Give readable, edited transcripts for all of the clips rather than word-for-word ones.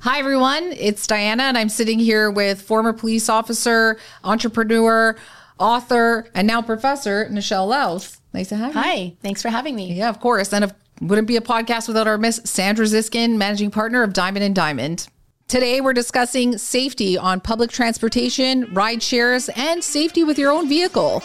Hi, everyone. It's Diana, and I'm sitting here with former police officer, entrepreneur, author, and now professor, Nichelle Laus. Nice to have you. Hi. Thanks for having me. Yeah, of course. And wouldn't be a podcast without our Miss Sandra Ziskin, managing partner of Diamond & Diamond. Today, we're discussing safety on public transportation, ride shares, and safety with your own vehicle.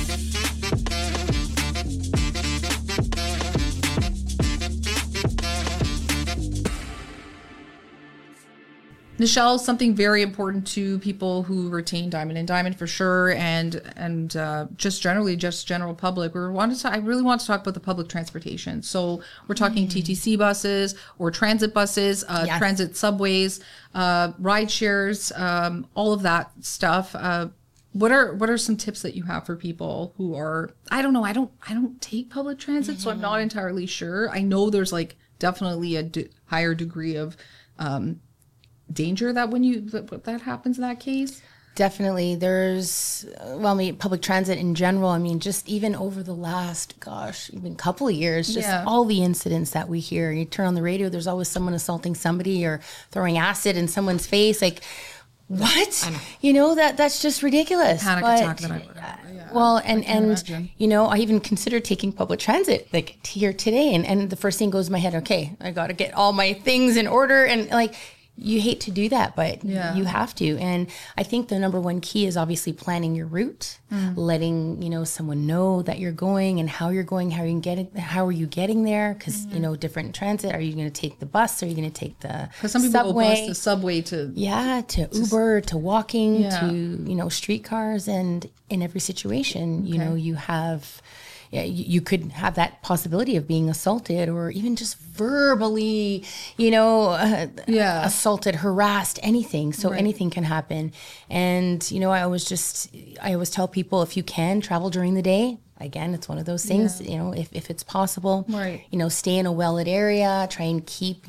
Nichelle, something very important to people who retain Diamond & Diamond for sure, and just general public. I really want to talk about the public transportation. So we're talking TTC buses or transit buses, Yes. transit subways, ride shares, all of that stuff. What are some tips that you have for people who are, I don't know, I don't take public transit, so I'm not entirely sure. I know there's like definitely a higher degree of danger that when that happens in that case. Definitely. There's, public transit in general, just even over the last, even couple of years, just all the incidents that we hear. You turn on the radio, there's always someone assaulting somebody or throwing acid in someone's face. Like, what? That's just ridiculous. Panic attack that I even considered taking public transit like here today. And the first thing goes in my head, okay, I got to get all my things in order. And like, you hate to do that, but you have to. And I think the number one key is obviously planning your route, letting, someone know that you're going and how you're going, how are you getting there? Because, different transit. Are you going to take the bus? Are you going to take the Because some people subway? will bus the subway to Uber, to walking, to, streetcars. And in every situation, you have... you could have that possibility of being assaulted or even just verbally, assaulted, harassed, anything. So anything can happen. And, I always tell people, if you can travel during the day, again, it's one of those things, if it's possible, stay in a well-lit area, try and keep,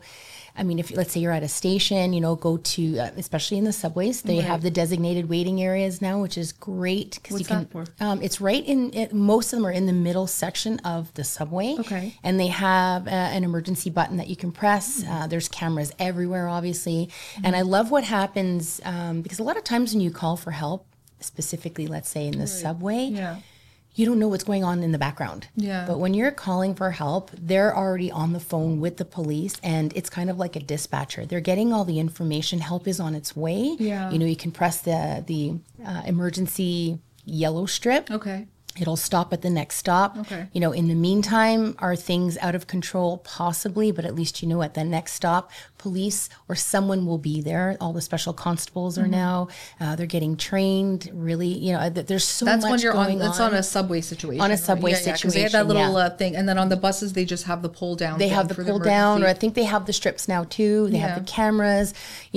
if let's say you're at a station, go to, especially in the subways, they have the designated waiting areas now, which is great. What's that for? It's right most of them are in the middle section of the subway. Okay. And they have an emergency button that you can press. There's cameras everywhere, obviously. And I love what happens, because a lot of times when you call for help, specifically, let's say in the subway, you don't know what's going on in the background. Yeah. But when you're calling for help, they're already on the phone with the police, and it's kind of like a dispatcher. They're getting all the information. Help is on its way. Yeah. You can press the emergency yellow strip. Okay. It'll stop at the next stop. Okay. In the meantime, are things out of control? Possibly, but at least at the next stop, police or someone will be there. All the special constables are now. They're getting trained. Really, there's so much when you're going on. That's on a subway situation. On a subway situation. Because they have that little thing, and then on the buses they just have the pull down. They have the pull down, or I think they have the strips now too. They have the cameras.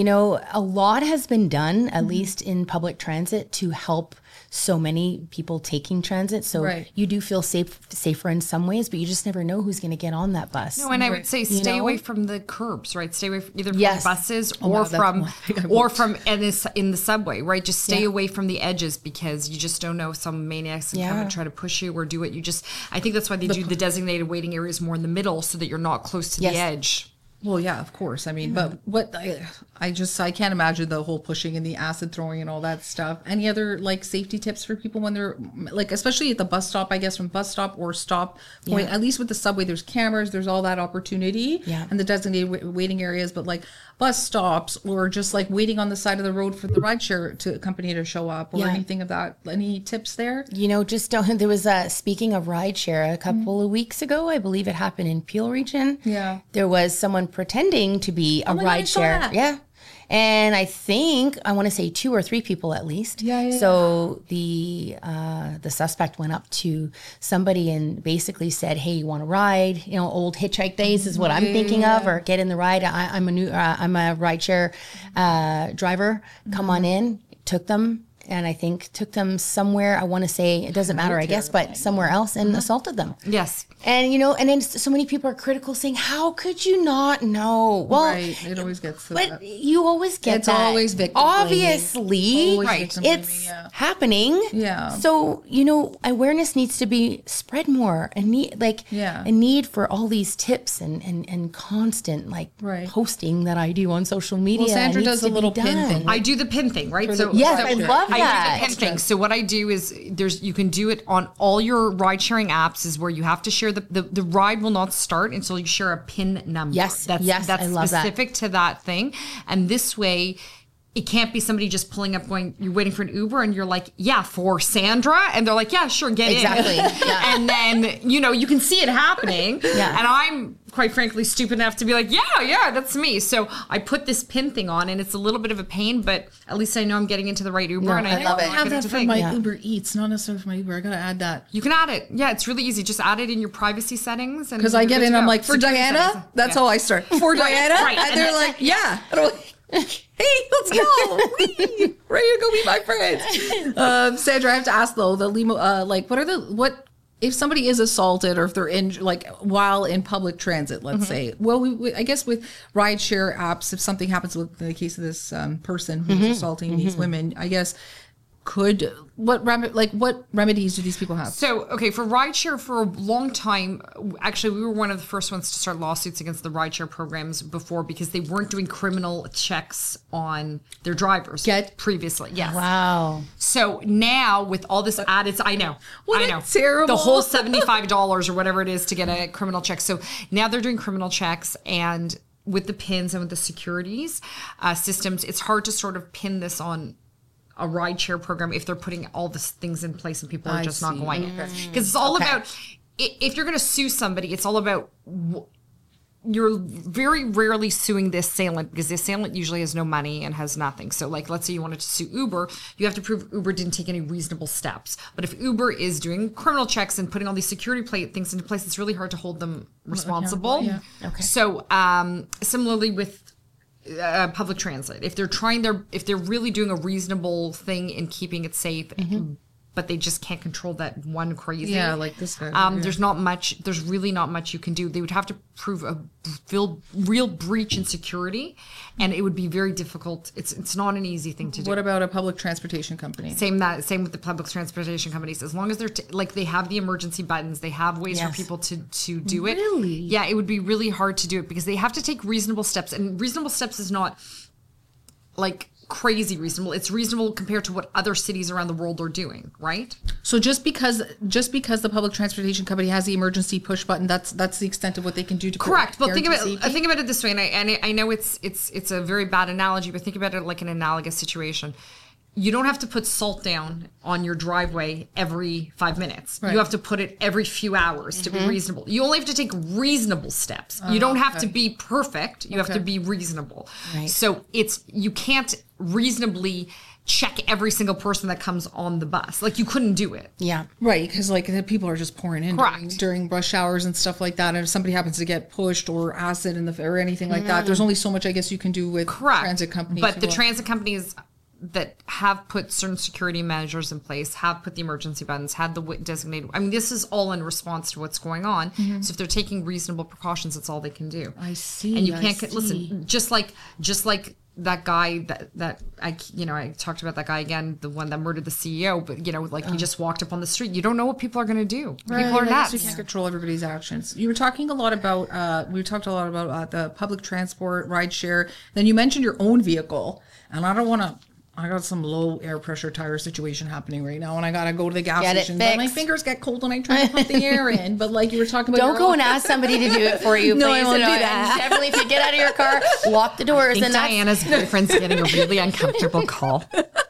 A lot has been done, at least in public transit, to help so many people taking transit. So you do feel safer in some ways, but you just never know who's going to get on that bus. No, and I would say stay away from the curbs, right? Stay away either from buses or from in the subway, right? Just stay away from the edges, because you just don't know, some maniacs can come and try to push you or do it. I think that's why they do the designated waiting areas more in the middle, so that you're not close to the edge. Well, yeah, of course. But what I can't imagine the whole pushing and the acid throwing and all that stuff. Any other safety tips for people when they're especially at the bus stop, I guess, from bus stop or stop point, at least with the subway, there's cameras, there's all that opportunity and the designated waiting areas, but bus stops or just waiting on the side of the road for the rideshare company to show up or anything of that. Any tips there? Just don't. There was speaking of rideshare, a couple of weeks ago, I believe it happened in Peel region. Yeah. There was someone pretending to be a rideshare. Yeah. And I think, I want to say 2 or 3 people at least. So the suspect went up to somebody and basically said, "Hey, you want to ride? Old hitchhike days is what I'm thinking of, or get in the ride. I'm a rideshare driver. Come on in." Took them. and I think took them somewhere. I want to say, it doesn't matter, I guess, but somewhere else, and assaulted them. Yes. And, you know, and then so many people are critical saying, how could you not know? Well, right. It always gets to but that. you always get It's that. always victim Obviously, Always right. victim it's blaming, happening. Yeah. So, you know, awareness needs to be spread more, and a need for all these tips and constant posting that I do on social media. Well, Sandra does a little pin thing. I do the pin thing, right? I love that. I do the pin thing. So what I do is you can do it on all your ride sharing apps, is where you have to share the ride will not start until you share a pin number. Yes. That's I love specific to that thing. And this way, it can't be somebody just pulling up going, you're waiting for an Uber and you're like, yeah, for Sandra. And they're like, yeah, sure, get in. Exactly. Yeah. And then, you know, you can see it happening. Yeah. And I'm quite frankly stupid enough to be like, yeah, that's me. So I put this pin thing on, and it's a little bit of a pain, but at least I know I'm getting into the right Uber. No, and I love it. I have that for my Uber Eats, not necessarily for my Uber. I got to add that. You can add it. Yeah, it's really easy. Just add it in your privacy settings. Because I get in, I'm like, for Diana? That's how I start. For Diana? Right. And they're like, yeah. And I'm like, hey, let's go. Whee! Ready to go meet my friends. Sandra, I have to ask though, the limo, what if somebody is assaulted, or if they're in while in public transit, let's say, well, I guess with rideshare apps, if something happens with the case of this person who's assaulting these women, I guess, what remedies do these people have? So, okay, for rideshare, for a long time, actually, we were one of the first ones to start lawsuits against the rideshare programs before, because they weren't doing criminal checks on their drivers previously. Yes. Wow. So now with all this added, I know. Terrible. The whole $75 or whatever it is to get a criminal check. So now they're doing criminal checks, and with the pins and with the securities systems, it's hard to sort of pin this on a rideshare program if they're putting all these things in place and people are just not going in. Because it's all about, if you're going to sue somebody, it's all about, you're very rarely suing the assailant, because the assailant usually has no money and has nothing. So like, let's say you wanted to sue Uber, you have to prove Uber didn't take any reasonable steps. But if Uber is doing criminal checks and putting all these security things into place, it's really hard to hold them responsible. Yeah. Okay. So similarly with public transit, if they're really doing a reasonable thing in keeping it safe, but they just can't control that one crazy. Yeah, like this guy. There's really not much you can do. They would have to prove a real breach in security, and it would be very difficult. It's not an easy thing to do. What about a public transportation company? Same with the public transportation companies. As long as they're they have the emergency buttons, they have ways for people to do it. Really? Yeah, it would be really hard to do it, because they have to take reasonable steps, and reasonable steps is not like crazy reasonable. It's reasonable compared to what other cities around the world are doing, right? So just because the public transportation company has the emergency push button, that's the extent of what they can do to correct. But think about it this way, and I know it's a very bad analogy, but think about it like an analogous situation. You don't have to put salt down on your driveway every 5 minutes. Right. You have to put it every few hours to be reasonable. You only have to take reasonable steps. You don't have to be perfect. You have to be reasonable. Right. So you can't reasonably check every single person that comes on the bus. Like, you couldn't do it. Yeah. Right, because like the people are just pouring in during rush hours and stuff like that. And if somebody happens to get pushed or acid or anything like that, there's only so much I guess you can do with transit companies. But the transit companies that have put certain security measures in place, have put the emergency buttons, had the designated. I mean, this is all in response to what's going on. So if they're taking reasonable precautions, that's all they can do. I see. And you can't listen. Just like that guy that I talked about, that guy again, the one that murdered the CEO. But he just walked up on the street. You don't know what people are going to do. Right. People are nuts. You can't control everybody's actions. You were talking a lot about. We talked a lot about the public transport, rideshare. Then you mentioned your own vehicle, and I don't want to. I got some low air pressure tire situation happening right now, and I gotta go to the gas station. But my fingers get cold when I try to put the air in. But like you were talking about, don't go and ask somebody to do it for you. No, please. I won't do that. Definitely, if you get out of your car, lock the doors. I think Diana's boyfriend's getting a really uncomfortable call.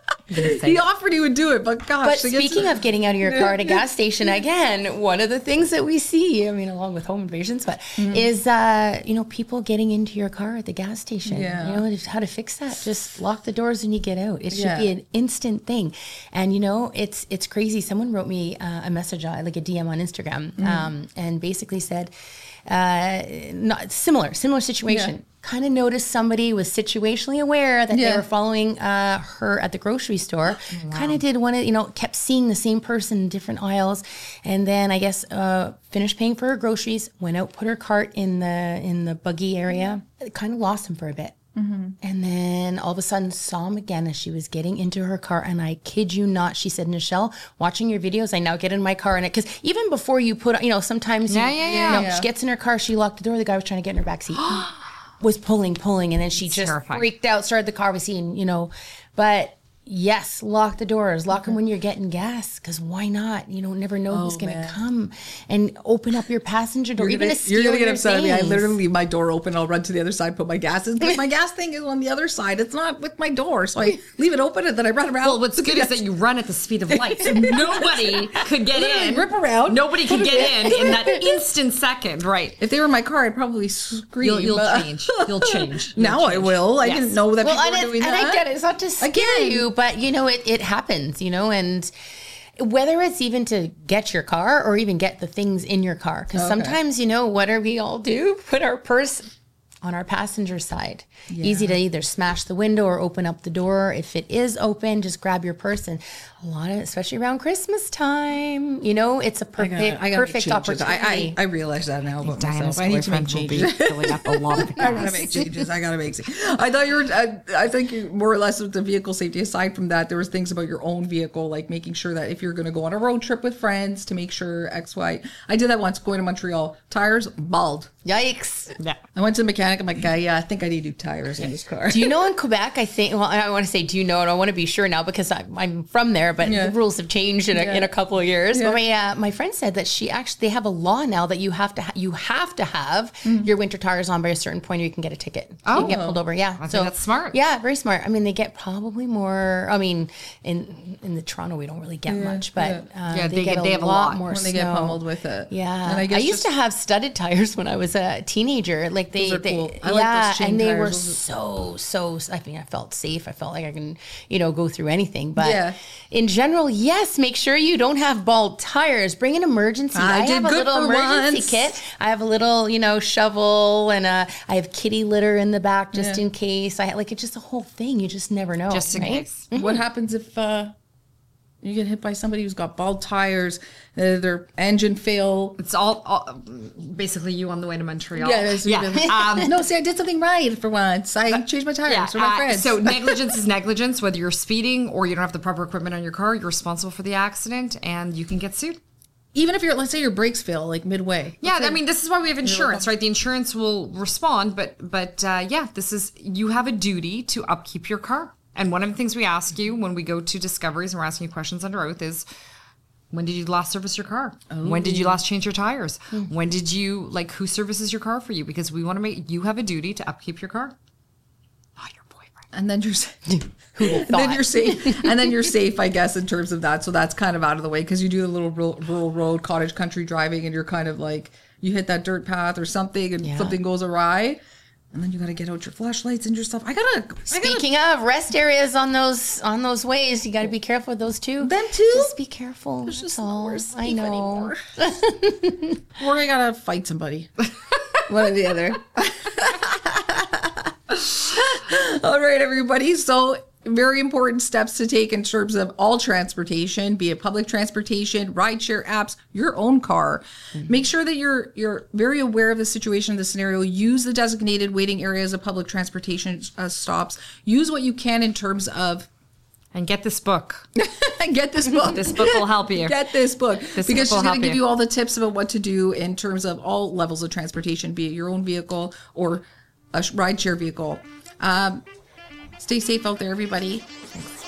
He offered he would do it, but gosh. But speaking of getting out of your car at a gas station, again, one of the things that we see, I mean, along with home invasions, but is, people getting into your car at the gas station. Yeah. How to fix that. Just lock the doors when you get out. It should be an instant thing. And, it's crazy. Someone wrote me a message, like a DM on Instagram, and basically said, not similar situation. kind of noticed somebody was situationally aware that they were following her at the grocery store. Kind of did one of, kept seeing the same person in different aisles. And then I guess finished paying for her groceries, went out, put her cart in the buggy area. Kind of lost him for a bit. Mm-hmm. And then all of a sudden saw him again as she was getting into her car. And I kid you not, she said, Nichelle, watching your videos, I now get in my car. And because even before you put, sometimes she gets in her car, she locked the door. The guy was trying to get in her backseat, was pulling. And then she just freaked out, started the car, was seeing, but yes, lock the doors, lock them when you're getting gas, because why not? You don't never know who's going to come, and open up your passenger door. You're going to get upset at me. I literally leave my door open. I'll run to the other side, put my gas in, because my gas thing is on the other side. It's not with my door. So I leave it open and then I run around. Well, what's good is that you run at the speed of light. So nobody could get in. Rip around. Nobody could get in that instant second, right? If they were in my car, I'd probably scream. You'll change. You'll change. I will. I didn't know that people were doing that. And I get it. It's not to scare you, but it happens, and whether it's even to get your car or even get the things in your car. Because sometimes, what do we all do? Put our purse on our passenger side. Yeah. Easy to either smash the window or open up the door. If it is open, just grab your purse. And a lot of, especially around Christmas time, it's a perfect opportunity. I realize that now about myself. I need to make changes. Filling up a lot of the gas. I gotta make changes. I thought you were, I think you more or less with the vehicle safety. Aside from that, there was things about your own vehicle, like making sure that if you're going to go on a road trip with friends, to make sure X, Y. I did that once going to Montreal. Tires, bald. Yikes. Yeah. I went to the mechanic. I'm like, I think I need new tires in this car. Do you know in Quebec, I want to say, do you know, and I want to be sure now because I'm from there, but the rules have changed in a couple of years. Yeah. But my friend said that they have a law now that you have to have your winter tires on by a certain point or you can get a ticket. So you can get pulled over. Yeah. I think that's smart. Yeah, very smart. I mean, they get probably more, in the Toronto, we don't really get much, but they have a lot more when they get pummeled with it. Yeah. And I used to have studded tires when I was a teenager. Like those are cool. I like those chain and they tires. Were so, I mean, I felt safe. I felt like I can, go through anything. But in general, yes, make sure you don't have bald tires. Bring an emergency. I have a little emergency kit. I have a little, shovel, and I have kitty litter in the back just in case. It's just a whole thing. You just never know. Just in case. Mm-hmm. What happens if you get hit by somebody who's got bald tires, their engine fail? It's all basically you on the way to Montreal. No, see, I did something right for once. I changed my tires for my friends. So negligence is negligence, whether you're speeding or you don't have the proper equipment on your car, you're responsible for the accident and you can get sued. Even if let's say your brakes fail midway. Yeah, I mean, this is why we have insurance, right? The insurance will respond, but you have a duty to upkeep your car. And one of the things we ask you when we go to Discoveries and we're asking you questions under oath is, when did you last service your car? Oh. When did you last change your tires? When did you, who services your car for you? Because we want to you have a duty to upkeep your car. Not your boyfriend. And then you're safe. And then you're safe, I guess, in terms of that. So that's kind of out of the way because you do the little rural road, cottage country driving, and you're kind of you hit that dirt path or something and something goes awry. And then you got to get out your flashlights and your stuff. Speaking of rest areas on those ways, you got to be careful with those too. Them too. Just be careful. There's just nowhere safe anymore. We're gonna gotta fight somebody, one or the other. All right, everybody. So, very important steps to take in terms of all transportation, be it public transportation, rideshare apps, your own car. Mm-hmm. Make sure that you're very aware of the situation, the scenario. Use the designated waiting areas of public transportation stops. Use what you can in terms of. And get this book. Get this book. This book will help you. Get this book. Because she's going to give you all the tips about what to do in terms of all levels of transportation, be it your own vehicle or a rideshare vehicle. Stay safe out there, everybody. Thanks.